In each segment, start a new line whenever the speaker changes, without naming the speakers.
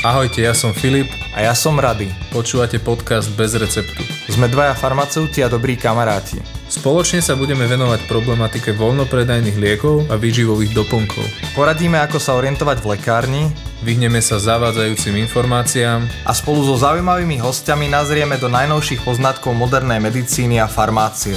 Ahojte, ja som Filip.
A ja som Rady.
Počúvate podcast Bez receptu.
Sme dvaja farmaceuti a dobrí kamaráti.
Spoločne sa budeme venovať problematike voľnopredajných liekov a výživových doplnkov.
Poradíme, ako sa orientovať v lekárni,
vyhneme sa zavádzajúcim informáciám
a spolu so zaujímavými hostiami nazrieme do najnovších poznatkov modernej medicíny a farmácie.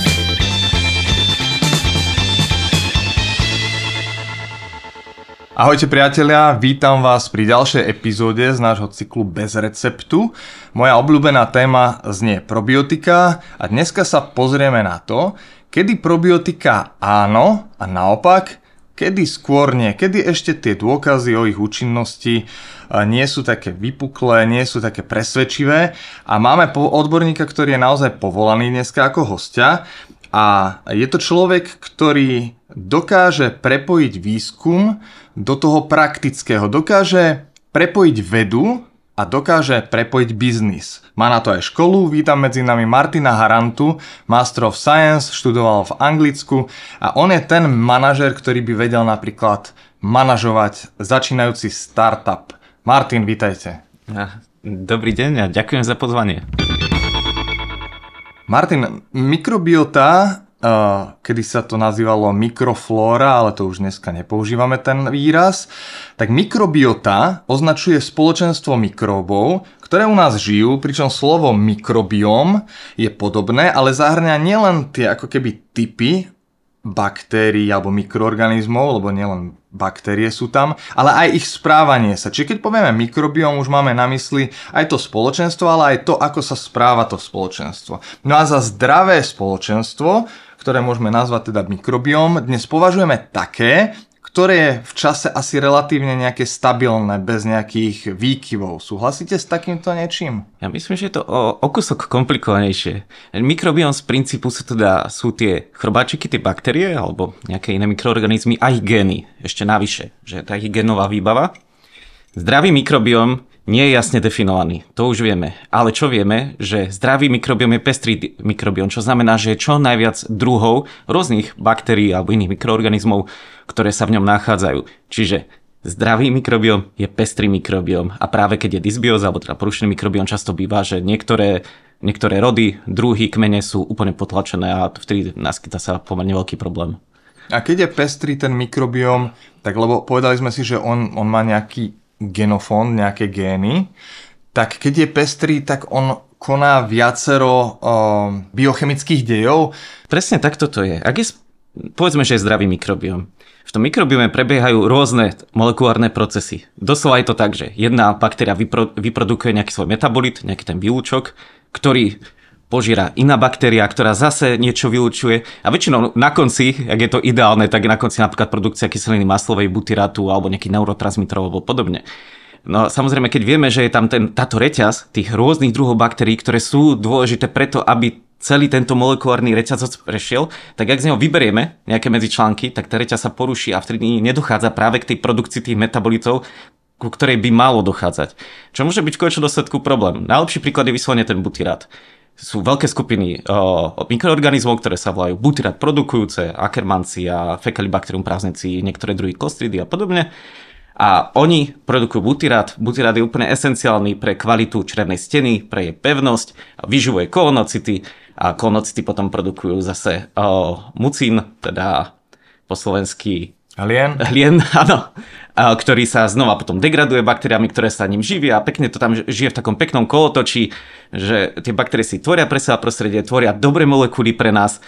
Ahojte priatelia, vítam vás pri ďalšej epizóde z nášho cyklu Bez receptu. Moja obľúbená téma znie probiotika a dneska sa pozrieme na to, kedy probiotika áno a naopak, kedy skôr nie, kedy ešte tie dôkazy o ich účinnosti nie sú také vypuklé, nie sú také presvedčivé a máme odborníka, ktorý je naozaj povolaný dneska ako hostia a je to človek, ktorý dokáže prepojiť výskum do toho praktického, dokáže prepojiť vedu a dokáže prepojiť biznis. Má na to aj školu, vítam medzi nami Martina Harantu, Master of Science, študoval v Anglicku a on je ten manažer, ktorý by vedel napríklad manažovať začínajúci startup. Martin, vítajte.
Dobrý deň a ďakujem za pozvanie.
Martin, mikrobiota, kedy sa to nazývalo mikroflóra, ale to už dneska nepoužívame ten výraz, tak mikrobiota označuje spoločenstvo mikróbov, ktoré u nás žijú, pričom slovo mikrobióm je podobné, ale zahŕňa nielen tie ako keby typy baktérií alebo mikroorganizmov, lebo nielen baktérie sú tam, ale aj ich správanie sa. Čiže keď povieme mikrobióm, už máme na mysli aj to spoločenstvo, ale aj to, ako sa správa to spoločenstvo. No a za zdravé spoločenstvo, ktoré môžeme nazvať teda mikrobióm, dnes považujeme také, ktoré je v čase asi relatívne nejaké stabilné, bez nejakých výkyvov. Súhlasíte s takýmto niečím?
Ja myslím, že je to o kúsok komplikovanejšie. Mikrobióm z princípu sú tie chrobáčiky, tie baktérie alebo nejaké iné mikroorganizmy a ich gény. Ešte navyše, že tá ich génová výbava. Zdravý mikrobióm nie je jasne definovaný, to už vieme. Ale čo vieme, že zdravý mikrobióm je pestrý mikrobióm, čo znamená, že je čo najviac druhov rôznych baktérií alebo iných mikroorganizmov, ktoré sa v ňom nachádzajú. Čiže zdravý mikrobióm je pestrý mikrobióm a práve keď je dysbióza alebo teda porušený mikrobióm, často býva, že niektoré rody, druhy, kmene sú úplne potlačené a vtedy naskytá sa pomerne veľký problém.
A keď je pestrý ten mikrobióm, tak lebo povedali sme si, že on má nejaký genofón, nejaké gény, tak keď je pestrý, tak on koná viacero biochemických dejov.
Presne takto to je. Povedzme, že je zdravý mikrobióm. V tom mikrobiome prebiehajú rôzne molekulárne procesy. Doslova je to tak, že jedna baktéria vyprodukuje nejaký svoj metabolit, nejaký ten výlučok, ktorý požíra iná baktéria, ktorá zase niečo vylučuje. A väčšinou na konci, ak je to ideálne, tak je na konci napríklad produkcia kyseliny maslovej, butyrátu alebo nejakých neurotransmiterov alebo podobne. No samozrejme, keď vieme, že je tam táto reťaz tých rôznych druhov baktérií, ktoré sú dôležité preto, aby celý tento molekulárny reťazec prešiel, tak ak z neho vyberieme nejaké medzičlánky, tak tá reťaz sa poruší a vtedy nedochádza práve k tej produkcii tých metabolitov, ku ktorej by malo dochádzať. Čo môže byť v konečnom dôsledku problém. Najlepší príklad je vyslovene ten butyrát. Sú veľké skupiny mikroorganizmov, ktoré sa volajú butyrát produkujúce, Akkermansia, Faecalibacterium prausnici, niektoré druhy Clostridy a podobne. A oni produkujú butyrát. Butyrát je úplne esenciálny pre kvalitu črevnej steny, pre jej pevnosť, vyživuje kolonocity a kolonocity potom produkujú zase mucín, teda po slovensky Hlien, áno, ktorý sa znova potom degraduje baktériami, ktoré sa ním živia a pekne to tam žije v takom peknom kolotočí, že tie baktérie si tvoria pre seba prostredie, tvoria dobré molekuly pre nás,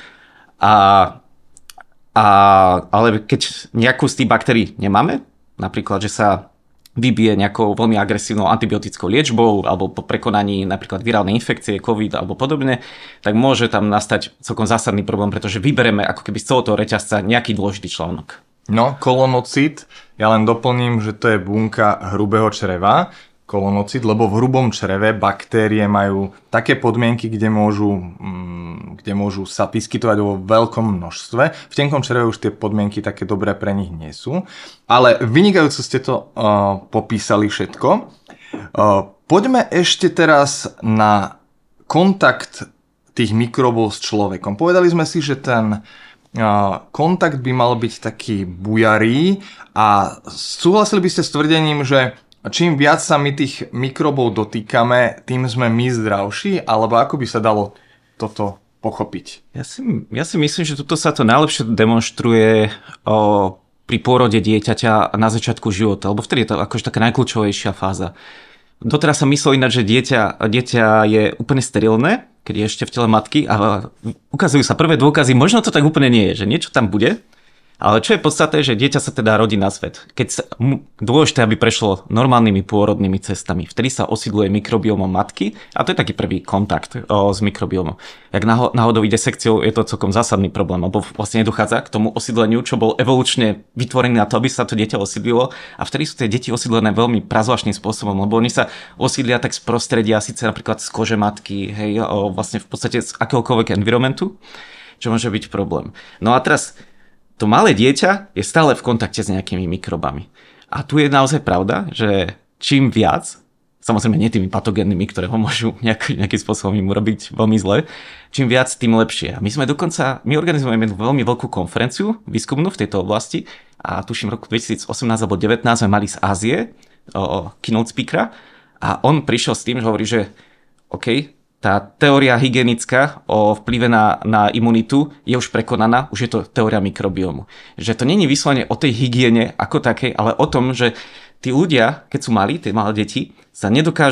ale keď nejakú z tých baktérií nemáme, napríklad, že sa vybije nejakou veľmi agresívnou antibiotickou liečbou alebo po prekonaní napríklad virálnej infekcie, COVID alebo podobne, tak môže tam nastať celkom zásadný problém, pretože vybereme ako keby z celého toho reťazca nejaký dôležitý článok.
No, kolonocit, ja len doplním, že to je bunka hrubého čreva, kolonocit, lebo v hrubom čreve baktérie majú také podmienky, kde môžu sa vyskytovať vo veľkom množstve. V tenkom čreve už tie podmienky také dobré pre nich nie sú. Ale vynikajúco ste to popísali všetko. Poďme ešte teraz na kontakt tých mikrobov s človekom. Povedali sme si, že ten kontakt by mal byť taký bujarý a súhlasili by ste s tvrdením, že čím viac sa my tých mikrobov dotýkame, tým sme my zdravší, alebo ako by sa dalo toto pochopiť?
Ja si myslím, že tuto sa to najlepšie demonstruje pri pôrode dieťaťa na začiatku života, lebo vtedy je to akože taká najkľúčovejšia fáza. Doteraz sa myslel ináč, že dieťa je úplne sterilné, keď je ešte v tele matky a ukazujú sa prvé dôkazy, možno to tak úplne nie je, že niečo tam bude. Ale čo je podstatné, že dieťa sa teda rodí na svet. Keď sa dôležité, aby prešlo normálnymi pôrodnými cestami. Vtedy sa osídluje mikrobiomom matky a to je taký prvý kontakt s mikrobiomom. Jak náhodou ide sekciou, je to celkom zásadný problém, lebo vlastne nedochádza k tomu osídleniu, čo bol evolučne vytvorený na to, aby sa to dieťa osídlilo. A vtedy sú tie deti osídlené veľmi prazvláštnym spôsobom, lebo oni sa osídlia tak z prostredia, síce napríklad z kože matky, hej, vlastne v podstate z akéhokoľvek environmentu, čo môže byť problém. No a teraz to malé dieťa je stále v kontakte s nejakými mikrobami. A tu je naozaj pravda, že čím viac, samozrejme nie tými patogénnymi, ktoré ho môžu nejakým spôsobom im urobiť veľmi zle, čím viac, tým lepšie. A my organizujeme veľmi veľkú konferenciu výskumnú v tejto oblasti a tuším v roku 2018 alebo 2019 sme mali z Ázie keynote speakera a on prišiel s tým, že hovorí, že OK, tá teória hygienická o vplyve na imunitu je už prekonaná, už je to teória mikrobiomu. Že to nie je vyslovene o tej hygiene ako takej, ale o tom, že tí ľudia, keď sú malí, tie malé deti, sa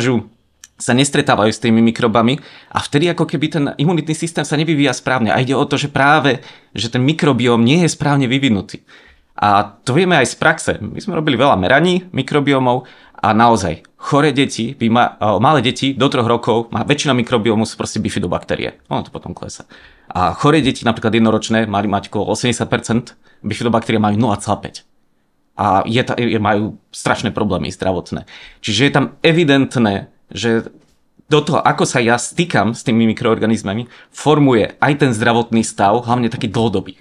nestretávajú s tými mikrobami a vtedy ako keby ten imunitný systém sa nevyvíja správne. A ide o to, že práve, že ten mikrobióm nie je správne vyvinutý. A to vieme aj z praxe. My sme robili veľa meraní mikrobiómov a naozaj choré deti, malé deti do 3 rokov, väčšina mikrobiomu sú proste bifidobaktérie. Ono to potom klesá. A choré deti, napríklad jednoročné, mali mať okolo 80%, bifidobaktérie majú 0,5%. A majú strašné problémy zdravotné. Čiže je tam evidentné, že do toho, ako sa ja stýkam s tými mikroorganizmami, formuje aj ten zdravotný stav, hlavne taký dlhodobý.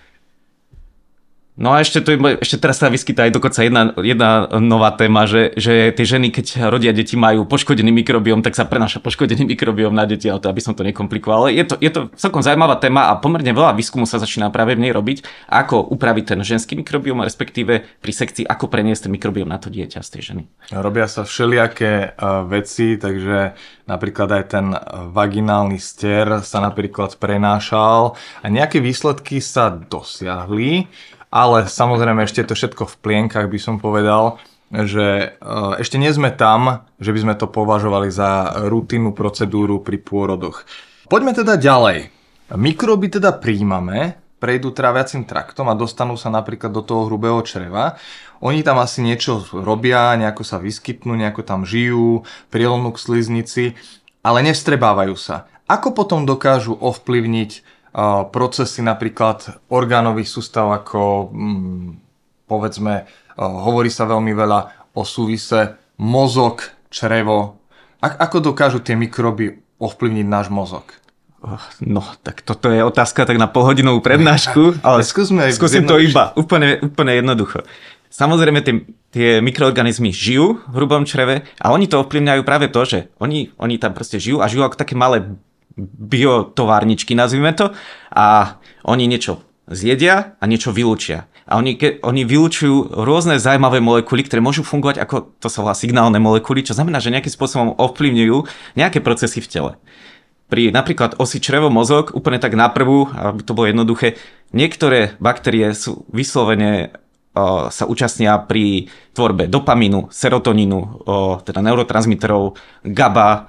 No a ešte teraz sa vyskytá aj dokonca jedna nová téma, že tie ženy, keď rodia deti, majú poškodený mikrobióm, tak sa prenáša poškodený mikrobióm na deti, ale to aby som to nekomplikoval. Ale je to celkom zaujímavá téma a pomerne veľa výskumu sa začína práve v nej robiť, ako upraviť ten ženský mikrobióm, respektíve pri sekcii, ako preniesť ten mikrobióm na to dieťa z tej ženy.
Robia sa všelijaké veci, takže napríklad aj ten vaginálny stier sa napríklad prenášal a nejaké výsledky sa dosiahli. Ale samozrejme ešte to všetko v plienkach by som povedal, že ešte nie sme tam, že by sme to považovali za rutinnú procedúru pri pôrodoch. Poďme teda ďalej. Mikróby teda príjmame, prejdú tráviacim traktom a dostanú sa napríklad do toho hrubého čreva. Oni tam asi niečo robia, nejako sa vyskytnú, nejako tam žijú, prielnú k sliznici, ale nevstrebávajú sa. Ako potom dokážu ovplyvniť procesy napríklad orgánových sústav, ako povedzme, hovorí sa veľmi veľa o súvise mozog, črevo. Ako dokážu tie mikroby ovplyvniť náš mozog?
No, tak toto je otázka tak na polhodinovú prednášku, ale skúsim to iba úplne jednoducho. Samozrejme, tie mikroorganizmy žijú v hrubom čreve a oni to ovplyvňajú práve to, že oni tam proste žijú a žijú ako také malé biotovárničky, nazvime to, a oni niečo zjedia a niečo vylúčia. A oni vylúčujú rôzne zaujímavé molekuly, ktoré môžu fungovať ako, to sa volá signálne molekuly, čo znamená, že nejakým spôsobom ovplyvňujú nejaké procesy v tele. Pri napríklad osi črevo-mozog, úplne tak naprvu, aby to bolo jednoduché, niektoré baktérie sú vyslovene sa účastnia pri tvorbe dopamínu, serotonínu, teda neurotransmiterov, GABA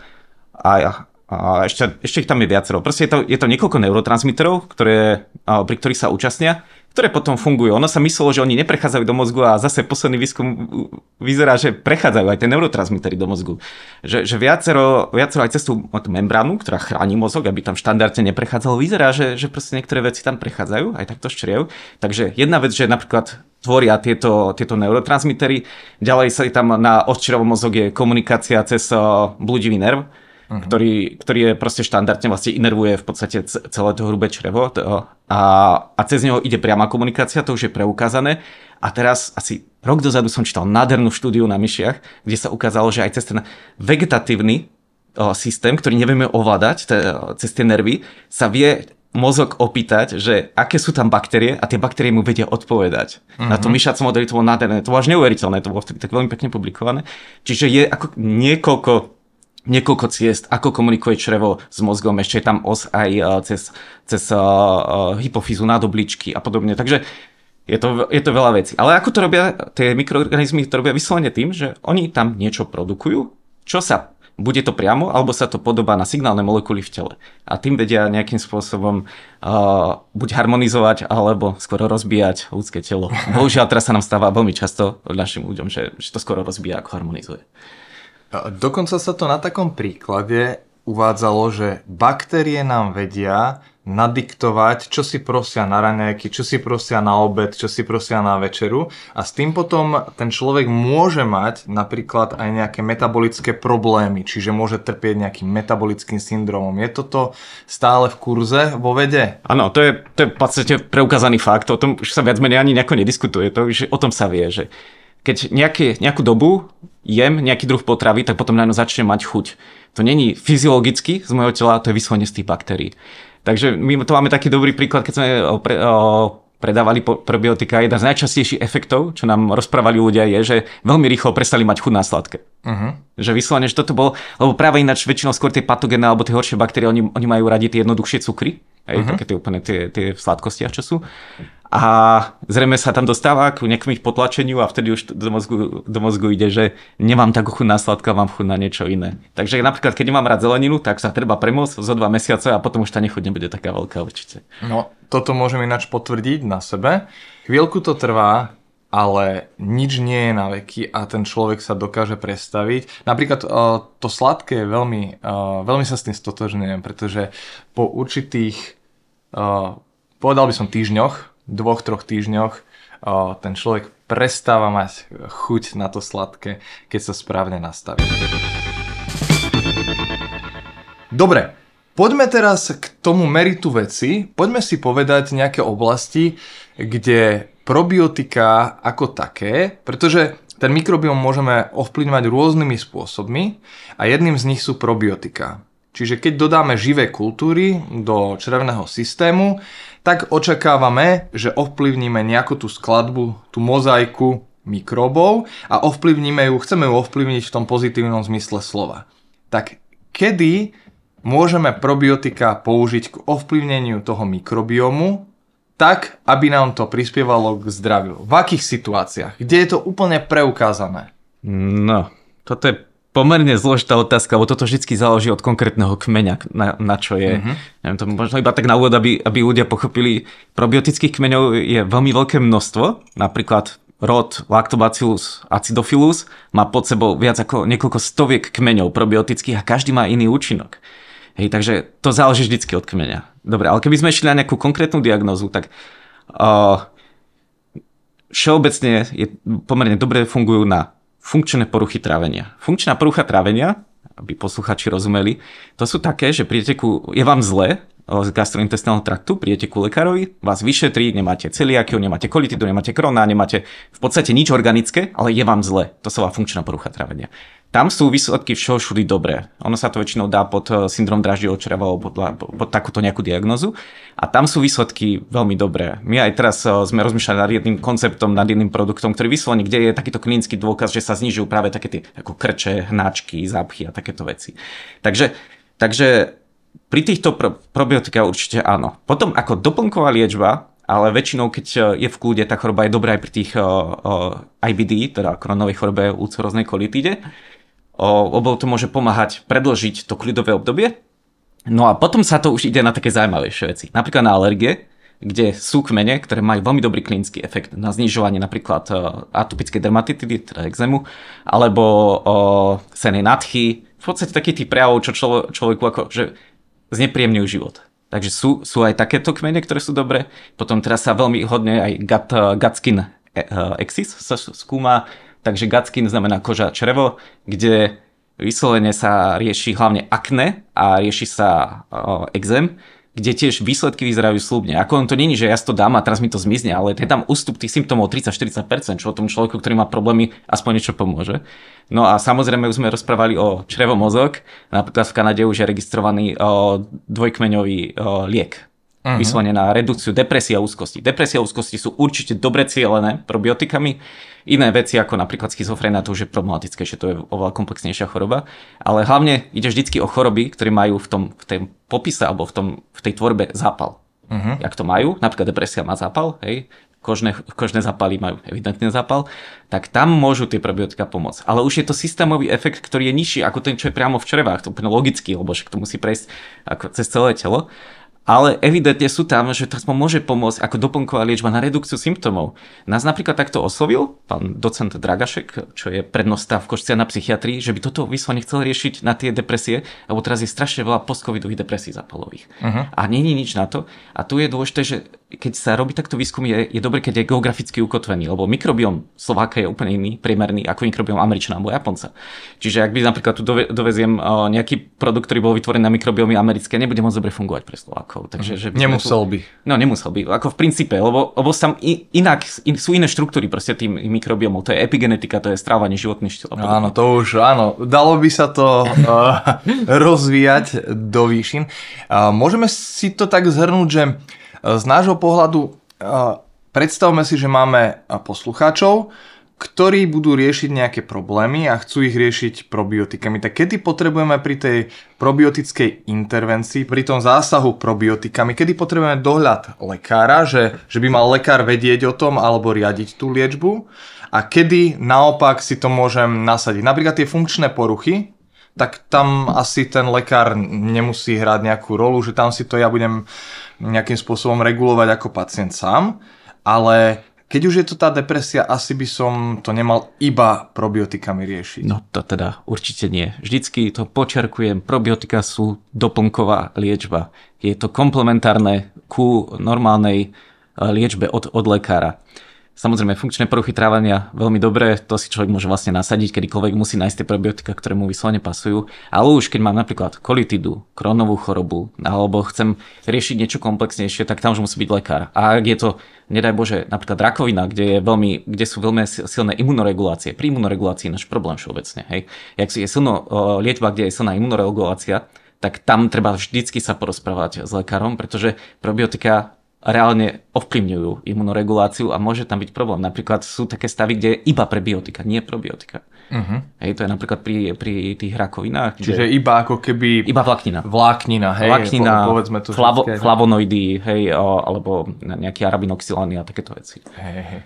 a ešte ich tam je viacero. Proste je to niekoľko neurotransmiterov, pri ktorých sa účastnia, ktoré potom fungujú. Ono sa myslelo, že oni neprechádzajú do mozgu a zase posledný výskum vyzerá, že prechádzajú aj tie neurotransmitery do mozgu. Že viacero aj cez tú membránu, ktorá chráni mozog, aby tam štandardne neprechádzalo, vyzerá, že proste niektoré veci tam prechádzajú, aj takto z čriev. Takže jedna vec, že napríklad tvoria tieto neurotransmitery, ďalej sa tam na osčerovom mozog je komunikácia cez blúdivý nerv, ktorý je proste štandardne vlastne inervuje v podstate celé to hrubé črevo a cez neho ide priama komunikácia, to už je preukázané. A teraz asi rok dozadu som čítal nádhernú štúdiu na myšiach, kde sa ukázalo, že aj cez ten vegetatívny systém, ktorý nevieme ovládať cez tie nervy, sa vie mozog opýtať, že aké sú tam baktérie a tie baktérie mu vedia odpovedať. Na to myšacom modeli to bolo nádherné, to bolo až neuveriteľné, to bolo vtedy tak veľmi pekne publikované. Čiže je ako niekoľko ciest, ako komunikuje črevo s mozgom, ešte je tam os aj cez hypofýzu, nádobličky a podobne. Takže je to veľa vecí. Ale ako to robia tie mikroorganizmy, to robia vyslovene tým, že oni tam niečo produkujú, čo sa bude to priamo, alebo sa to podobá na signálne molekuly v tele. A tým vedia nejakým spôsobom buď harmonizovať, alebo skoro rozbíjať ľudské telo. Bohužiaľ, teraz sa nám stáva veľmi často našim ľuďom, že to skoro rozbíja, ako harmonizuje.
Dokonca sa to na takom príklade uvádzalo, že baktérie nám vedia nadiktovať, čo si prosia na raňajky, čo si prosia na obed, čo si prosia na večeru a s tým potom ten človek môže mať napríklad aj nejaké metabolické problémy, čiže môže trpieť nejakým metabolickým syndromom. Je toto stále v kurze vo vede?
Áno, to je v podstate preukázaný fakt, o tom už sa viac menej ani nejako nediskutuje, že o tom sa vie, že keď nejakú dobu jem nejaký druh potravy, tak potom na ňu začne mať chuť. To není fyziologicky z môjho tela, to je vyslovene z tých baktérií. Takže my to máme taký dobrý príklad, keď sme predávali probiotika. Jeden z najčastejších efektov, čo nám rozprávali ľudia, je, že veľmi rýchlo prestali mať chuť na sladké. Že vyslovene, že toto bolo, lebo práve ináč väčšinou skôr tie patogénne alebo tie horšie baktérie, oni majú radi tie jednoduchšie cukry, také tie úplne tie v sladkostiach, čo sú. A zrejme sa tam dostáva k nejakému ich potlačeniu a vtedy už do mozgu ide, že nemám takú chuť na sladké, mám chuť na niečo iné. Takže napríklad, keď nemám rád zeleninu, tak sa treba premôcť zo 2 mesiace a potom už tá nechuť nebude taká veľká určite.
No, toto môžem ináč potvrdiť na sebe. Chvíľku to trvá, ale nič nie je na veky a ten človek sa dokáže prestaviť. Napríklad to sladké je veľmi sa s tým stotožňujem, pretože po určitých, povedal by som týždňoch, 2-3 týždňoch ten človek prestáva mať chuť na to sladké, keď sa správne nastaví. Dobre, poďme teraz k tomu meritu veci. Poďme si povedať nejaké oblasti, kde probiotika ako také, pretože ten mikrobióm môžeme ovplyvňovať rôznymi spôsobmi a jedným z nich sú probiotika. Čiže keď dodáme živé kultúry do črevného systému, tak očakávame, že ovplyvníme nejakú tú skladbu, tú mozaiku mikrobov a chceme ju ovplyvniť v tom pozitívnom zmysle slova. Tak kedy môžeme probiotika použiť k ovplyvneniu toho mikrobiomu, tak, aby nám to prispievalo k zdraviu? V akých situáciách? Kde je to úplne preukázané?
No, toto je pomerne zložitá otázka, lebo toto vždy záleží od konkrétneho kmeňa, na čo je. Neviem, to možno iba tak na úvod, aby ľudia pochopili. Probiotických kmeňov je veľmi veľké množstvo. Napríklad rod Lactobacillus acidophilus má pod sebou viac ako niekoľko stoviek kmeňov probiotických a každý má iný účinok. Hej, takže to záleží vždycky od kmeňa. Dobre, ale keby sme išli na nejakú konkrétnu diagnózu, tak všeobecne pomerne dobre fungujú na funkčné poruchy trávenia. Funkčná porucha trávenia, aby posluchači rozumeli, to sú také, že je vám zle z gastrointestinálneho traktu, prídete ku lekárovi, vás vyšetrí, nemáte celiakiu, nemáte kolitidu, nemáte Crohna, nemáte v podstate nič organické, ale je vám zle. To sa volá funkčná porucha trávenia. Tam sú výsledky všudy dobré. Ono sa to väčšinou dá pod syndrom draždieho čreva alebo pod takúto nejakú diagnozu. A tam sú výsledky veľmi dobré. My aj teraz sme rozmýšľali nad jedným konceptom, nad jedným produktom, ktorý vyslovený, kde je takýto klinický dôkaz, že sa znižujú práve také tie ako krče, hnáčky, zápchy a takéto veci. Takže pri týchto probiotikách určite áno. Potom ako doplnková liečba, ale väčšinou, keď je v kľude, tá choroba je dobrá aj pri tých IBD, teda Crohnovej chorobe, ulceróznej kolitíde. Lebo to môže pomáhať predĺžiť to kľudové obdobie. No a potom sa to už ide na také zaujímavejšie veci. Napríklad na alergie, kde sú kmene, ktoré majú veľmi dobrý klinický efekt na znižovanie napríklad atopickej dermatitidy, teda ekzému, alebo senej nadchy. V podstate takých tých prejavov, čo človeku akože znepríjemňujú život. Takže sú aj takéto kmene, ktoré sú dobré. Potom teraz sa veľmi hodne aj gut skin axis sa skúma. Takže gut skin znamená koža črevo, kde vyslovene sa rieši hlavne akné a rieši sa ekzém, kde tiež výsledky vyzerajú sľubne. Ako on to není, že ja si to dám a teraz mi to zmizne, ale je tam ústup tých symptómov 30-40%, čo o tom človeku, ktorý má problémy, aspoň niečo pomôže. No a samozrejme už sme rozprávali o črevo-mozog. Napríklad v Kanade už je registrovaný dvojkmeňový liek. Vyslovene na redukciu depresie a úzkosti. Depresia a úzkosti sú určite dobre cielené probiotikami. Iné veci ako napríklad schizofrénia, to už je problematické, že to je oveľa komplexnejšia choroba. Ale hlavne ide vždycky o choroby, ktoré majú v tej popise alebo v tej tvorbe zápal. Jak to majú, napríklad depresia má zápal, hej, kožné zápaly majú evidentný zápal, tak tam môžu tie probiotika pomôcť. Ale už je to systémový efekt, ktorý je nižší ako ten, čo je priamo v črevách. To je úplne logicky, lebo však to musí prejsť ako cez celé telo. Ale evidentne sú tam, že to môže pomôcť ako doplnková liečba na redukciu symptómov. Nás napríklad takto oslovil pán docent Dragašek, čo je prednosta v Košiciach na psychiatrii, že by toto vyslovene chcel riešiť na tie depresie, lebo teraz je strašne veľa post-covidových depresí zápalových. A nie je nič na to. A tu je dôležité, že keď sa robí takto výskum, je dobre, keď je geograficky ukotvený, lebo mikrobióm Slováka je úplne iný, priemerný, ako mikrobióm Američana alebo Japonca. Čiže ak by napríklad tu doveziem nejaký produkt, ktorý bol vytvorený na mikrobiómy americké, nebude môcť dobre fungovať pre Slovákov. Takže, že
nemusel by.
No nemusel by, ako v princípe, lebo tam sú iné štruktúry proste tým mikrobiómov. To je epigenetika, to je strávanie, životný štýl.
Áno, to už áno. Dalo by sa to rozvíjať do výšin. Môžeme si to tak zhrnúť, že z nášho pohľadu predstavme si, že máme poslucháčov, ktorí budú riešiť nejaké problémy a chcú ich riešiť probiotikami. Tak kedy potrebujeme pri tej probiotickej intervencii, pri tom zásahu probiotikami, kedy potrebujeme dohľad lekára, že by mal lekár vedieť o tom alebo riadiť tú liečbu, a kedy naopak si to môžem nasadiť. Napríklad tie funkčné poruchy, tak tam asi ten lekár nemusí hrať nejakú rolu, že tam si to ja budem nejakým spôsobom regulovať ako pacient sám, ale keď už je to tá depresia, asi by som to nemal iba probiotikami riešiť.
No to teda určite nie. Vždycky to počerkujem, probiotika sú doplnková liečba. Je to komplementárne ku normálnej liečbe od lekára. Samozrejme, funkčné poruchy trávenia veľmi dobré, to si človek môže vlastne nasadiť, kedykoľvek musí nájsť tie probiotika, ktoré mu vyslovene pasujú. Ale už keď mám napríklad kolitidu, Crohnovú chorobu, alebo chcem riešiť niečo komplexnejšie, tak tam už musí byť lekár. A ak je to, nedaj Bože, napríklad rakovina, kde sú veľmi silné imunoregulácie. Pri imunoregulácii je náš problém všeobecne. Hej. Jak je liečba, kde je silná imunoregulácia, tak tam treba vždycky sa porozprávať s lekárom, pretože probiotika reálne ovplyvňujú imunoreguláciu a môže tam byť problém. Napríklad sú také stavy, kde je iba prebiotika, nie probiotika. Hej, to je napríklad pri tých rakovinách.
Čiže iba ako keby...
Iba vláknina.
Hej.
Vláknina,
povedzme to
flavonoidy, hej, alebo nejaké arabinoxylány a takéto veci.
Hej.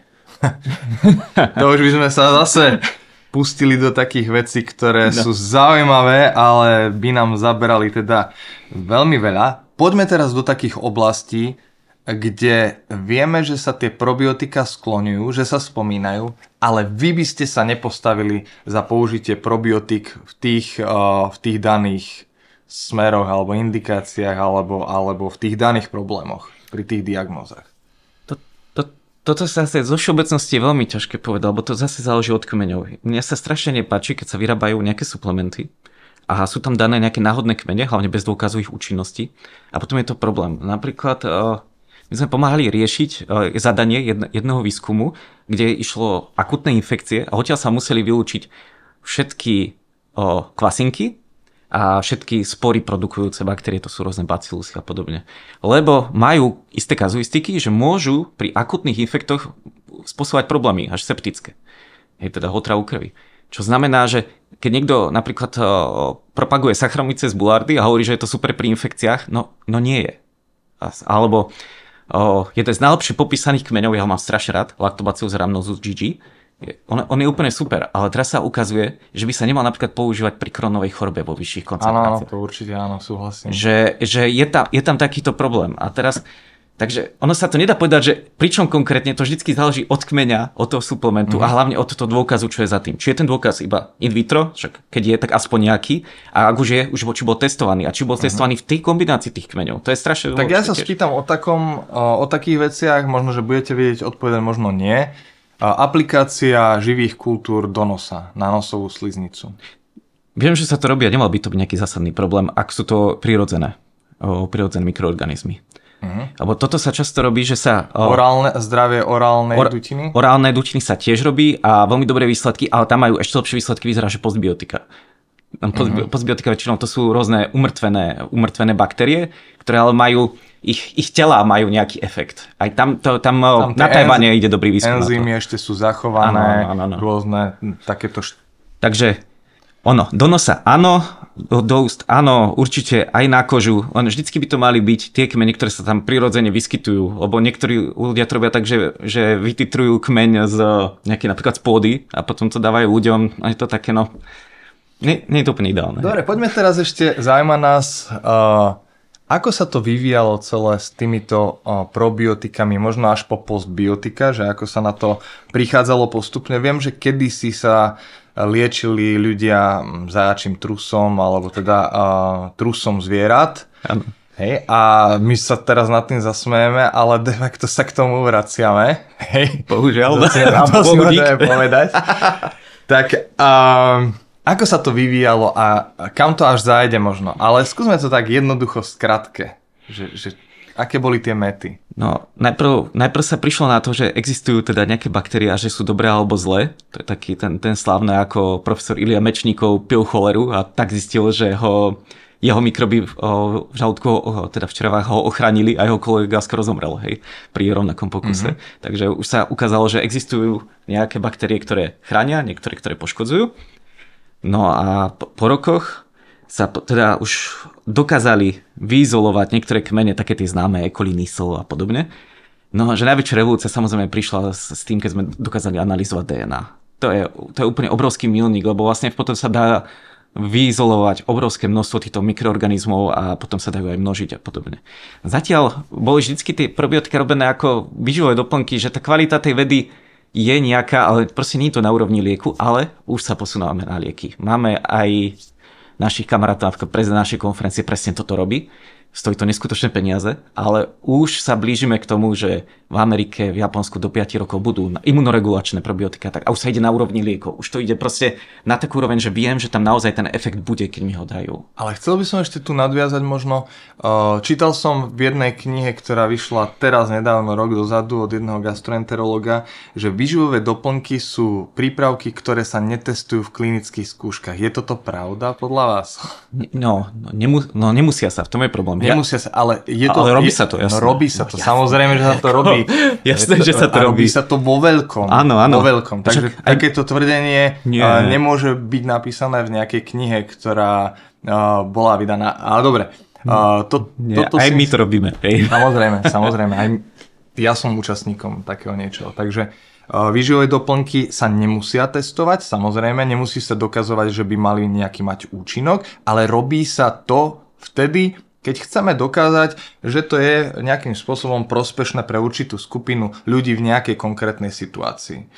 To už by sme sa zase pustili do takých vecí, ktoré sú zaujímavé, ale by nám zaberali teda veľmi veľa. Poďme teraz do takých oblastí, kde vieme, že sa tie probiotika skloňujú, že sa spomínajú, ale vy by ste sa nepostavili za použitie probiotik v tých daných smeroch alebo indikáciách alebo v tých daných problémoch, pri tých diagnózach.
Toto sa zase zo všeobecnosti je veľmi ťažké povedať, lebo to zase záleží od kmeňov. Mne sa strašne nepáči, keď sa vyrábajú nejaké suplementy a sú tam dané nejaké náhodné kmene, hlavne bez dôkazu ich účinnosti, a potom je to problém. Napríklad my sme pomáhali riešiť zadanie jedného výskumu, kde išlo akutné infekcie a odtiaľ sa museli vylúčiť všetky kvasinky a všetky spory produkujúce baktérie, to sú rôzne bacilusy a podobne. Lebo majú isté kazuistiky, že môžu pri akutných infektoch spôsobovať problémy, až septické. Je teda otravu krvi. Čo znamená, že keď niekto napríklad propaguje Saccharomyces boulardii a hovorí, že je to super pri infekciách, no nie je. Alebo jeden z najlepšie popísaných kmeňov, ja ho mám strašne rád, Lactobacillus rhamnosus GG. On je úplne super, ale teraz sa ukazuje, že by sa nemal napríklad používať pri Crohnovej chorobe vo vyšších koncentráciách.
Áno, to určite áno, súhlasím.
Že je tam takýto problém. A teraz, takže ono sa to nedá povedať, že pričom konkrétne to vždycky záleží od kmeňa, od toho suplementu a hlavne od toho dôkazu, čo je za tým. Či je ten dôkaz iba in vitro, však keď je, tak aspoň nejaký, a ak už je, či bol testovaný, a či bol testovaný v tej kombinácii tých kmeňov. To je strašne dôležité. Tak
ja sa spýtam o takých veciach, možno, že budete vedieť odpovedať, možno nie. Aplikácia živých kultúr do nosa, na nosovú sliznicu.
Viem, že sa to robí a nemal by to byť nejaký zásadný problém, ak sú to prirodzené mikroorganizmy. Lebo toto sa často robí, že sa...
Zdravie orálnej dutiny?
Orálne dutiny sa tiež robí a veľmi dobré výsledky, ale tam majú ešte lepšie výsledky, vyzerá, že postbiotika. Postbiotika väčšinou to sú rôzne umrtvené baktérie, ktoré ale majú ich telá majú nejaký efekt. Aj tam na Tajvane ide dobrý výskum.
Enzymy ešte sú zachované,
áno.
rôzne takéto...
Takže do nosa áno, do úst áno, určite aj na kožu, len vždycky by to mali byť tie kmene, ktoré sa tam prirodzene vyskytujú, lebo niektorí ľudia to robia tak, že vytitrujú kmeň z nejaké napríklad z pôdy a potom to dávajú ľuďom a je to také, nie je to úplne ideálne.
Dobre, poďme teraz ešte, zaujíma nás, ako sa to vyvíjalo celé s týmito probiotikami, možno až po postbiotika, že ako sa na to prichádzalo postupne. Viem, že kedysi sa liečili ľudia zajačím trusom, alebo teda trusom zvierat.
Áno.
Hej, a my sa teraz nad tým zasmejeme, ale de facto sa k tomu vraciame. Hej.
Bohužiaľ.
To si môžeme povedať. Tak ako sa to vyvíjalo a kam to až zájde možno? Ale skúsme to tak jednoducho v skratke. Že aké boli tie mety?
No, najprv sa prišlo na to, že existujú teda nejaké baktérie a že sú dobré alebo zlé. To je taký ten slávny, ako profesor Ilia Mečníkov pil choleru a tak zistil, že jeho mikroby v žalúdku, teda v črevách ho ochránili a jeho kolega skoro zomrel, hej, pri rovnakom pokuse. Mm-hmm. Takže už sa ukázalo, že existujú nejaké baktérie, ktoré chránia, niektoré, ktoré poškodzujú. No a po rokoch sa teda už dokázali vyizolovať niektoré kmene, také tie známe E. coli, Nissl a podobne. No a že najväčšia revolúcia samozrejme prišla s tým, keď sme dokázali analyzovať DNA. To je úplne obrovský milník, lebo vlastne potom sa dá vyizolovať obrovské množstvo týchto mikroorganizmov a potom sa dajú aj množiť a podobne. Zatiaľ boli vždycky tie probiotika robené ako výživové doplnky, že tá kvalita tej vedy je nejaká, ale proste nie je to na úrovni lieku, ale už sa posúvame na lieky. Máme aj našich kamarátov, napríklad prezident našej konferencie presne toto robí. Stojí to neskutočné peniaze, ale už sa blížime k tomu, že v Amerike, v Japonsku do 5 rokov budú imunoregulačné probiotika, tak a už sa ide na úrovni liekov. Už to ide proste na takú úroveň, že viem, že tam naozaj ten efekt bude, keď mi ho dajú.
Ale chcel by som ešte tu nadviazať možno. Čítal som v jednej knihe, ktorá vyšla teraz nedávno, rok dozadu, od jedného gastroenterologa, že výživové doplnky sú prípravky, ktoré sa netestujú v klinických skúškach. Je toto pravda podľa vás?
Nemusia sa, v tom je problém.
Nemusia sa, ale je to...
Ale robí sa to, jasné.
No, robí sa to, samozrejme, že sa to robí.
Jasné, že sa to robí.
Robí sa to vo veľkom.
Áno.
Vo veľkom. Takže takéto tvrdenie nemôže byť napísané v nejakej knihe, ktorá bola vydaná. Ale dobre.
Aj my to robíme.
Samozrejme. Aj ja som účastníkom takého niečoho. Takže výživové doplnky sa nemusia testovať, samozrejme, nemusí sa dokazovať, že by mali nejaký mať účinok, ale robí sa to vtedy, keď chceme dokázať, že to je nejakým spôsobom prospešné pre určitú skupinu ľudí v nejakej konkrétnej situácii.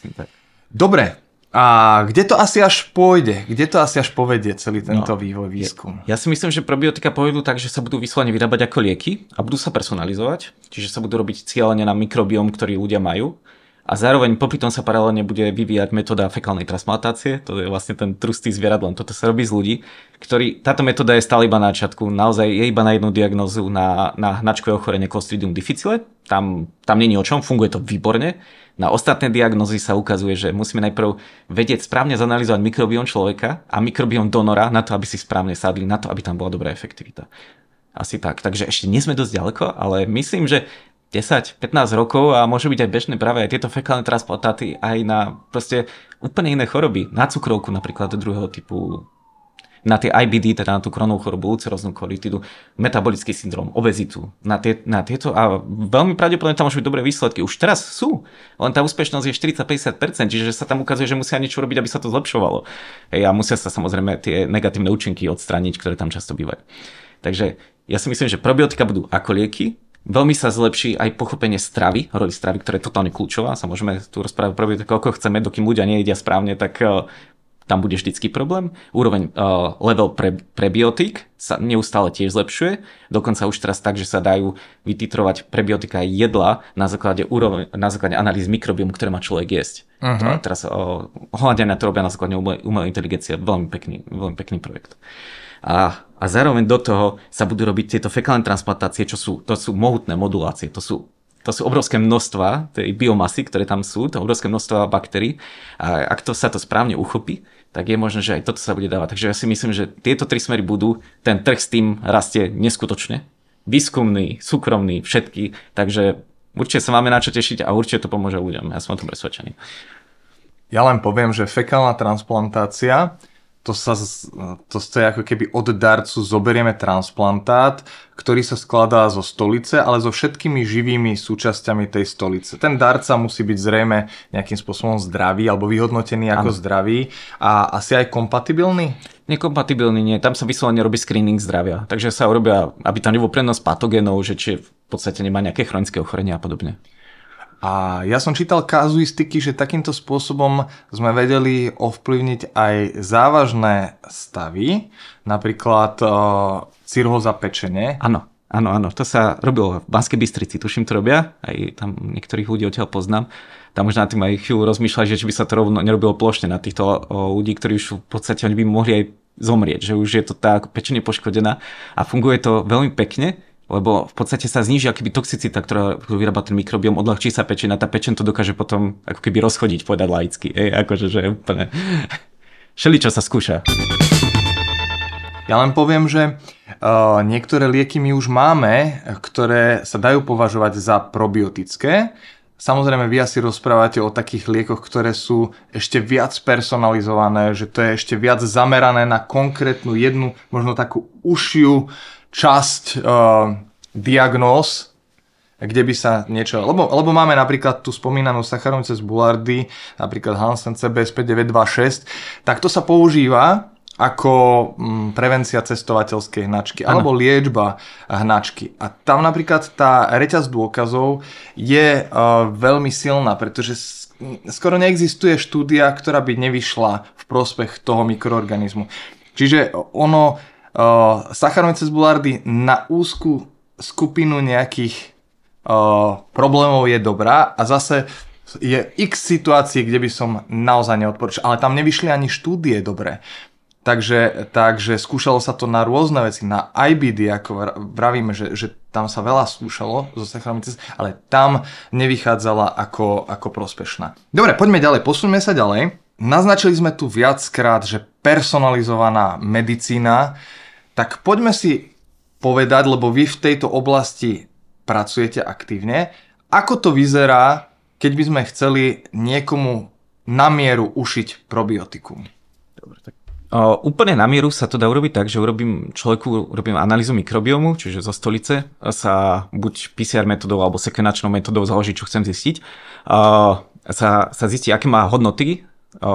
Dobre, a kde to asi až pôjde? Kde to asi až povedie celý tento vývoj, výskum?
Ja si myslím, že probiotika pôjdu tak, že sa budú vyslovene vyrábať ako lieky a budú sa personalizovať, čiže sa budú robiť cieľene na mikrobióm, ktorý ľudia majú. A zároveň popri tom sa paralelne bude vyvíjať metóda fekálnej transplantácie, to je vlastne ten trustý zvierat, len toto sa robí z ľudí, táto metóda je stále iba na začiatku, naozaj je iba na jednu diagnózu, na hnačkové ochorenie Clostridium difficile, tam není o čom, funguje to výborne. Na ostatné diagnózy sa ukazuje, že musíme najprv vedieť správne zanalýzovať mikrobióm človeka a mikrobióm donora na to, aby si správne sadli, na to, aby tam bola dobrá efektivita. Asi tak, takže ešte nie sme dosť ďaleko, ale myslím, že 10-15 rokov a môžu byť aj bežné práve aj tieto fekálne transplantáty aj na proste úplne iné choroby. Na cukrovku napríklad druhého typu, na tie IBD, teda na tú kronovú chorobu, ulceróznu kolitidu, metabolický syndrom, obezitu, na tieto a veľmi pravdepodobne tam môžu byť dobré výsledky. Už teraz sú, len tá úspešnosť je 40-50%, čiže sa tam ukazuje, že musia niečo robiť, aby sa to zlepšovalo. A musia sa samozrejme tie negatívne účinky odstrániť, ktoré tam často bývajú. Takže ja si myslím, že probiotika budú ako lieky. Veľmi sa zlepší aj pochopenie stravy, roli stravy, ktorá je totálne kľúčová. Sa môžeme tu rozprávať o probiotika, koľko chceme, dokým ľudia nejedia správne, tak tam bude vždycky problém. Úroveň level prebiotík sa neustále tiež zlepšuje. Dokonca už teraz tak, že sa dajú vytitrovať prebiotika jedla na základe analýz mikrobiomu, ktoré má človek jesť. Uh-huh. Teraz hľadania to robia na základe umelej inteligencie. Veľmi pekný projekt. A zároveň do toho sa budú robiť tieto fekálne transplantácie, to sú mohutné modulácie, to sú obrovské množstva tej biomasy, ktoré tam sú, to obrovské množstva baktérií. A ak sa to správne uchopí, tak je možné, že aj toto sa bude dávať. Takže ja si myslím, že tieto tri smery budú, ten trh s tým rastie neskutočne. výskumný, súkromný, všetky, takže určite sa máme na čo tešiť a určite to pomôže ľuďom, ja som o tom presvedčený.
Ja len poviem, že fekálna transplantácia, to chce ako keby od darcu zoberieme transplantát, ktorý sa skladá zo stolice, ale so všetkými živými súčasťami tej stolice. Ten darca musí byť zrejme nejakým spôsobom zdravý alebo vyhodnotený ako zdravý a asi aj kompatibilný?
Nekompatibilný nie, tam sa vyslovene robí screening zdravia, takže sa urobia, aby tam nebol prenos patogénov, že či v podstate nemá nejaké chronické ochorenia a podobne.
A ja som čítal kazuistiky, že takýmto spôsobom sme vedeli ovplyvniť aj závažné stavy, napríklad cirhóza pečene.
Áno, to sa robilo v Banskej Bystrici, tuším to robia, aj tam niektorých ľudí odtiaľ poznám. Tam už na tým aj chvíľu rozmýšľali, že či by sa to rovno nerobilo plošne na týchto ľudí, ktorí už v podstate oni by mohli aj zomrieť, že už je to tá pečenie poškodená a funguje to veľmi pekne, lebo v podstate sa zníži akýby toxicita, ktorá vyrába ten mikrobióm, odľahčí sa pečeň a tá pečeň to dokáže potom ako keby rozchodiť, povedať laicky. Akože, že úplne všeličo sa skúša.
Ja len poviem, že niektoré lieky my už máme, ktoré sa dajú považovať za probiotické. Samozrejme, vy asi rozprávate o takých liekoch, ktoré sú ešte viac personalizované, že to je ešte viac zamerané na konkrétnu jednu, možno takú užšiu časť diagnóz, kde by sa niečo... Lebo máme napríklad tú spomínanú Saccharomyces boulardii, napríklad Hansen CBSP 926, tak to sa používa ako prevencia cestovateľskej hnačky alebo liečba hnačky. A tam napríklad tá reťaz dôkazov je veľmi silná, pretože skoro neexistuje štúdia, ktorá by nevyšla v prospech toho mikroorganizmu. Čiže Saccharomyces boulardii na úzku skupinu nejakých problémov je dobrá a zase je x situácií, kde by som naozaj neodporúčal. Ale tam nevyšli ani štúdie dobré. Takže skúšalo sa to na rôzne veci, na IBD, ako vravíme, že tam sa veľa skúšalo zo Saccharomyces, ale tam nevychádzala ako prospešná. Dobre, poďme ďalej, posuňme sa ďalej. Naznačili sme tu viackrát, že personalizovaná medicína. Tak poďme si povedať, lebo vy v tejto oblasti pracujete aktívne, ako to vyzerá, keď by sme chceli niekomu na mieru ušiť probiotikum.
Dobre, tak úplne na mieru sa to dá urobiť tak, že urobím analýzu mikrobiomu, čiže zo stolice sa buď PCR metodou alebo sekvenačnou metodou založí, čo chcem zistiť. Sa zistí, aké má hodnoty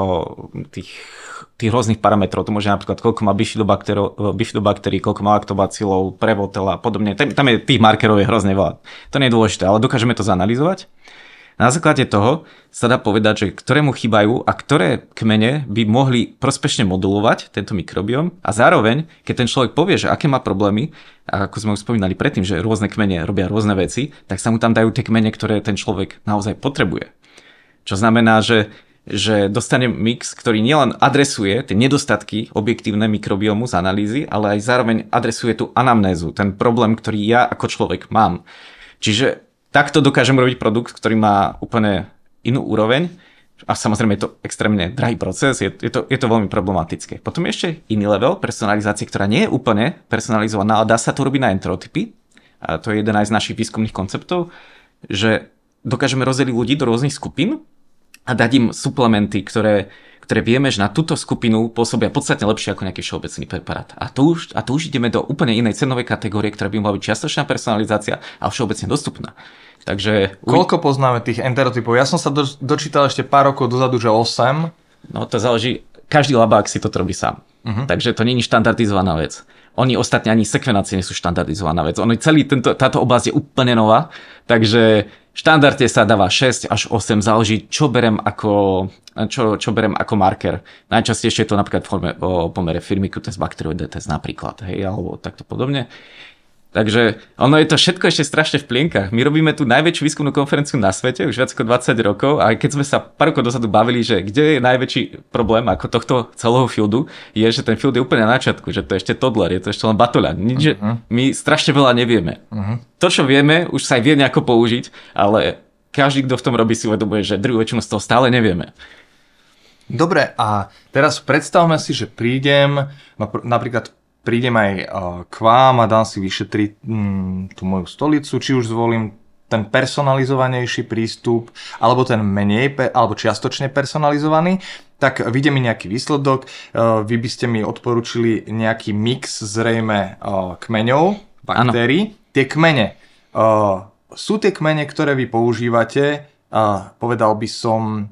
tých rôznych parametrov. To môže napríklad, koľko má bifidobakterií, koľko má laktobacilov, prevod tela a podobne. Tam je tých markerov je hrozne veľa. To nie je dôležité, ale dokážeme to zanalyzovať. Na základe toho sa dá povedať, že ktorému chýbajú a ktoré kmene by mohli prospešne modulovať tento mikrobióm a zároveň, keď ten človek povie, že aké má problémy, a ako sme už spomínali predtým, že rôzne kmene robia rôzne veci, tak sa mu tam dajú tie kmene, ktoré ten človek naozaj potrebuje. Čo znamená, že dostane mix, ktorý nielen adresuje tie nedostatky objektívne mikrobiomu z analýzy, ale aj zároveň adresuje tú anamnézu, ten problém, ktorý ja ako človek mám. Čiže takto dokážem robiť produkt, ktorý má úplne inú úroveň a samozrejme je to extrémne drahý proces, je to veľmi problematické. Potom je ešte iný level personalizácie, ktorá nie je úplne personalizovaná, ale dá sa to robiť na enterotypy. A to je jeden aj z našich výskumných konceptov, že dokážeme rozdeliť ľudí do rôznych skupín a dať im suplementy, ktoré vieme, že na túto skupinu pôsobia podstatne lepšie ako nejaký všeobecný preparát. A tu už ideme do úplne inej cenovej kategórie, ktorá by mohla byť čiastočná personalizácia a všeobecne dostupná. Takže...
Koľko poznáme tých enterotypov? Ja som sa dočítal ešte pár rokov dozadu, že 8.
No to záleží, každý labák si to robí sám. Takže to nie je štandardizovaná vec. Oni ostatne ani sekvenácie nie sú štandardizovaná vec. Táto oblasť je úplne nová, takže štandardne sa dáva 6 až 8, záleží, čo berem ako marker. Najčastejšie je to napríklad v pomere Firmicutes test, Bacteroides test napríklad, alebo takto podobne. Takže ono je to všetko ešte strašne v plienkach. My robíme tú najväčšiu výskumnú konferenciu na svete, už viac ako 20 rokov, a keď sme sa pár rokov dozadu bavili, že kde je najväčší problém ako tohto celého fieldu, je, že ten field je úplne na začiatku, že to je ešte toddler, je to ešte len batoľa. My strašne veľa nevieme. To, čo vieme, už sa aj vie nejako použiť, ale každý, kto v tom robí, si uvedomuje, že druhú väčšinu z toho stále nevieme.
Dobre, a teraz predstavme si, že prídem napríklad prídem aj k vám a dám si vyšetriť tú moju stolicu, či už zvolím ten personalizovanejší prístup, alebo ten menej, alebo čiastočne personalizovaný, tak vyjde mi nejaký výsledok, vy by ste mi odporúčili nejaký mix zrejme kmeňov, baktérií. Ano. Tie kmene, sú tie kmene, ktoré vy používate, povedal by som,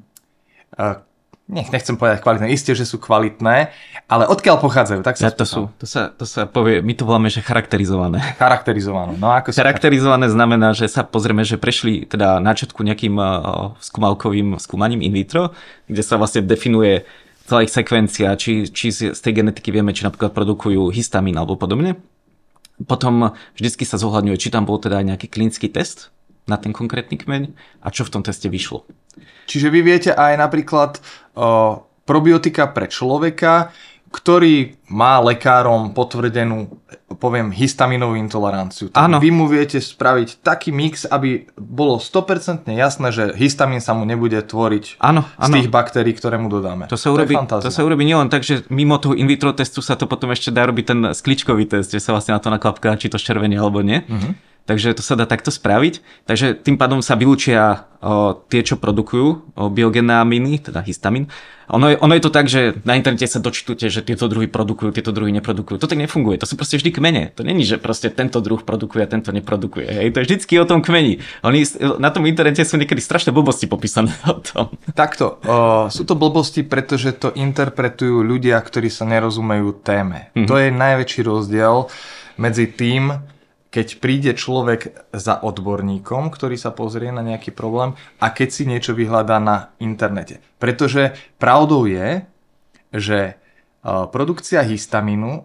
nechcem povedať kvalitné, isté, že sú kvalitné, ale odkiaľ pochádzajú? Tak sa
to sa povie, my to voláme, že charakterizované.
Charakterizované. No, ako
charakterizované znamená, že sa pozrieme, že prešli teda na začiatku nejakým skúmalkovým skúmaním in vitro, kde sa vlastne definuje celá ich sekvencia, či z tej genetiky vieme, či napríklad produkujú histamín alebo podobne. Potom vždycky sa zohľadňuje, či tam bol teda nejaký klinický test na ten konkrétny kmeň a čo v tom teste vyšlo.
Čiže vy viete aj napríklad probiotika pre človeka, ktorý má lekárom potvrdenú, poviem, histaminovú intoleranciu. Tak vy mu viete spraviť taký mix, aby bolo 100% jasné, že histamín sa mu nebude tvoriť z tých baktérií, ktoré mu dodáme.
To sa urobí nielen tak, že mimo toho in vitro testu sa to potom ešte dá robiť ten skličkový test, že sa vlastne na to naklapká, či to červenie alebo nie. Takže to sa dá takto spraviť. Takže tým pádom sa vylúčia tie, čo produkujú biogénne amíny, teda histamín. Ono je to tak, že na internete sa dočítute, že tieto druhy produkujú, tieto druhy neprodukujú. To tak nefunguje. To sú proste vždy kmene. To není, že proste tento druh produkuje a tento neprodukuje. Hej. To je vždycky o tom kmeni. Na tom internete sú niekedy strašné blbosti popísané o tom.
Takto. Sú to blbosti, pretože to interpretujú ľudia, ktorí sa nerozumejú téme. To je najväčší rozdiel medzi tým, keď príde človek za odborníkom, ktorý sa pozrie na nejaký problém a keď si niečo vyhľadá na internete. Pretože pravdou je, že produkcia histamínu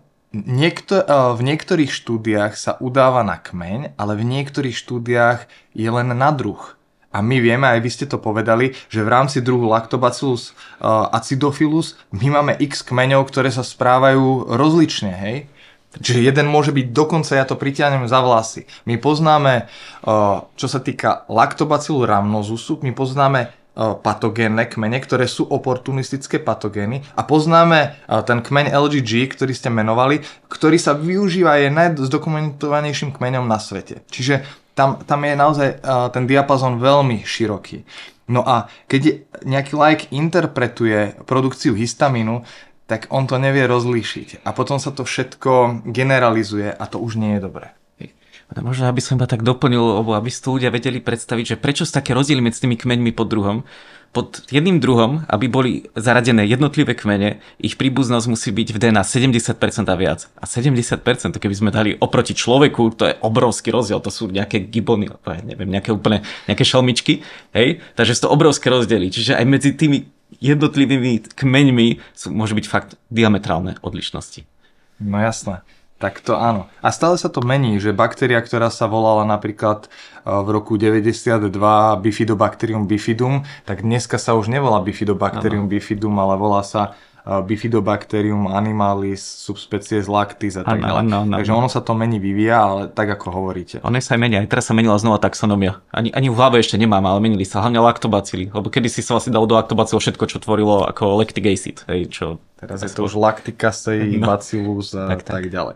v niektorých štúdiách sa udáva na kmeň, ale v niektorých štúdiách je len na druh. A my vieme, aj vy ste to povedali, že v rámci druhu Lactobacillus acidophilus my máme x kmeňov, ktoré sa správajú rozlične, hej? Čiže jeden môže byť dokonca, ja to pritiahnem za vlasy. My poznáme, čo sa týka Lactobacillus rhamnosusu, my poznáme patogénne kmene, ktoré sú oportunistické patogény a poznáme ten kmeň LGG, ktorý ste menovali, ktorý sa využíva, je najzdokumentovanejším kmeňom na svete. Čiže tam je naozaj ten diapazon veľmi široký. No a keď nejaký laik interpretuje produkciu histamínu, tak on to nevie rozlíšiť. A potom sa to všetko generalizuje a to už nie je dobré.
Možno, aby som iba tak doplnil, aby si to ľudia vedeli predstaviť, že prečo sú také rozdiely medzi tými kmeňmi pod druhom. Pod jedným druhom, aby boli zaradené jednotlivé kmene, ich príbuznosť musí byť v DNA 70% a viac. A 70%, keby sme dali oproti človeku, to je obrovský rozdiel. To sú nejaké gibony, neviem, nejaké šelmičky. Hej? Takže sú to obrovské rozdiely. Čiže aj medzi tými jednotlivými kmeňmi môže byť fakt diametrálne odlišnosti.
No jasné. Tak to áno. A stále sa to mení, že baktéria, ktorá sa volala napríklad v roku 92 Bifidobacterium bifidum, tak dneska sa už nevolá Bifidobacterium bifidum, ale volá sa Bifidobacterium animalis subspecies lactis a tak ďalej. Takže ono sa to mení, vyvíja, ale tak ako hovoríte.
Ono sa aj mení, aj teraz sa menila znova taxonomia. Ani v hlave ešte nemám, ale menili sa hlavne laktobacily, lebo kedysi sa vlastne dalo do laktobacil všetko, čo tvorilo ako lactic acid. Hej, čo
teraz je to už lacticacei, bacillus a tak ďalej.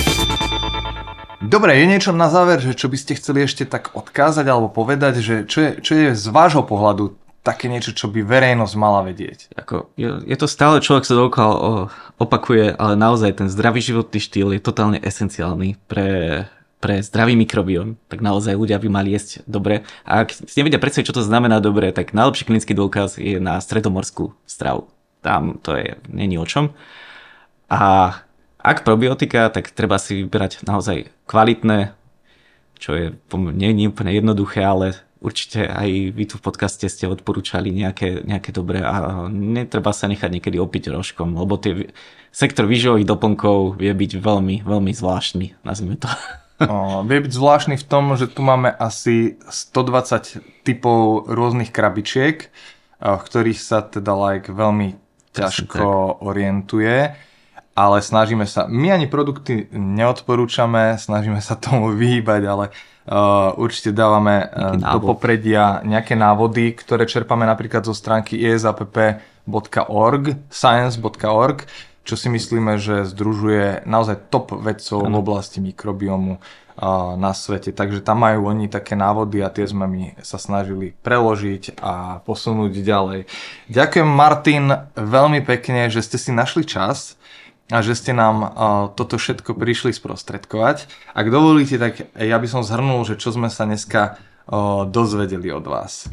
Dobre, je niečo na záver, že čo by ste chceli ešte tak odkázať alebo povedať, že čo je z vášho pohľadu také niečo, čo by verejnosť mala vedieť?
Je to stále, človek sa dokola opakuje, ale naozaj ten zdravý životný štýl je totálne esenciálny pre zdravý mikrobióm. Tak naozaj ľudia by mali jesť dobre. A ak si nevedia predstaviť, čo to znamená dobre, tak najlepší klinický dôkaz je na stredomorskú stravu. Tam to není o čom. A ak probiotika, tak treba si vyberať naozaj kvalitné, čo je nie úplne jednoduché, ale určite aj vy tu v podcaste ste odporúčali nejaké dobré a netreba sa nechať niekedy opiť rožkom, lebo sektor výživových doplnkov vie byť veľmi, veľmi zvláštny, nazvime to.
Vie byť zvláštny v tom, že tu máme asi 120 typov rôznych krabičiek, v ktorých sa teda veľmi ťažko orientuje, ale snažíme sa, my ani produkty neodporúčame, snažíme sa tomu vyhýbať, ale určite dávame do popredia nejaké návody, ktoré čerpame napríklad zo stránky isapp.org, science.org. čo si myslíme, že združuje naozaj top vedcov v oblasti mikrobiomu na svete. Takže tam majú oni také návody a tie sme my sa snažili preložiť a posunúť ďalej. Ďakujem, Martin, veľmi pekne, že ste si našli čas a že ste nám toto všetko prišli sprostredkovať. Ak dovolíte, tak ja by som zhrnul, že čo sme sa dneska dozvedeli od vás.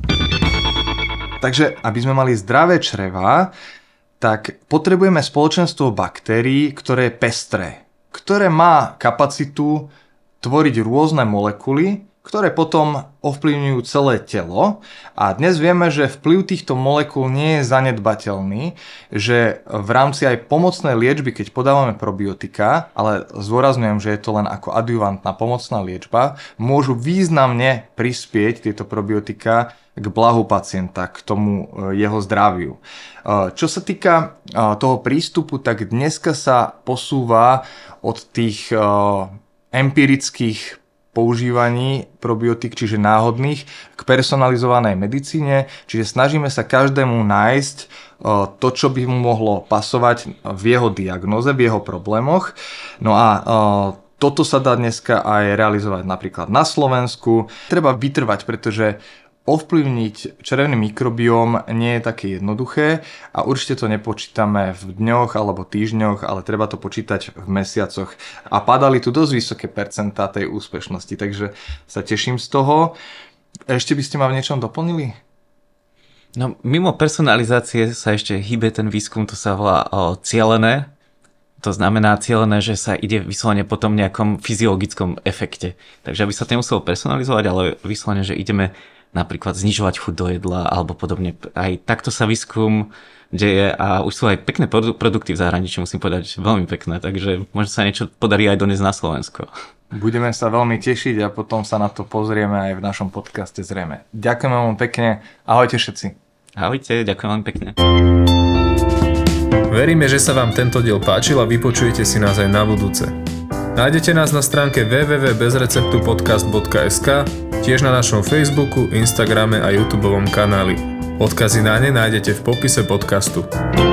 Takže, aby sme mali zdravé črevá, tak potrebujeme spoločenstvo baktérií, ktoré je pestré, ktoré má kapacitu tvoriť rôzne molekuly, ktoré potom ovplyvňujú celé telo. A dnes vieme, že vplyv týchto molekúl nie je zanedbateľný, že v rámci aj pomocnej liečby, keď podávame probiotika, ale zdôrazňujem, že je to len ako adjuvantná pomocná liečba, môžu významne prispieť tieto probiotika k blahu pacienta, k tomu jeho zdraviu. Čo sa týka toho prístupu, tak dneska sa posúva od tých empirických používaní probiotík, čiže náhodných, k personalizovanej medicíne, čiže snažíme sa každému nájsť to, čo by mu mohlo pasovať v jeho diagnóze, v jeho problémoch. No a toto sa dá dneska aj realizovať napríklad na Slovensku. Treba vytrvať, pretože ovplyvniť črevný mikrobióm nie je také jednoduché a určite to nepočítame v dňoch alebo týždňoch, ale treba to počítať v mesiacoch. A padali tu dosť vysoké percentá tej úspešnosti, takže sa teším z toho. Ešte by ste ma v niečom doplnili?
No, mimo personalizácie sa ešte hýbe ten výskum, to sa volá cielené. To znamená cielené, že sa ide vyslovene po tom nejakom fyziologickom efekte. Takže aby sa to nemuselo personalizovať, ale vyslovene, že ideme napríklad znižovať chuť do jedla alebo podobne. Aj takto sa výskum deje a už sú aj pekné produkty v zahraničí, musím povedať, veľmi pekné, takže možno sa niečo podarí aj doniesť na Slovensko.
Budeme sa veľmi tešiť a potom sa na to pozrieme aj v našom podcaste zrejme. Ďakujem vám pekne, ahojte všetci.
Ahojte, ďakujem veľmi pekne.
Veríme, že sa vám tento diel páčil a vypočujete si nás aj na budúce. Nájdete nás na stránke www.bezreceptupodcast.sk, tiež na našom Facebooku, Instagrame a YouTubeovom kanáli. Odkazy na ne nájdete v popise podcastu.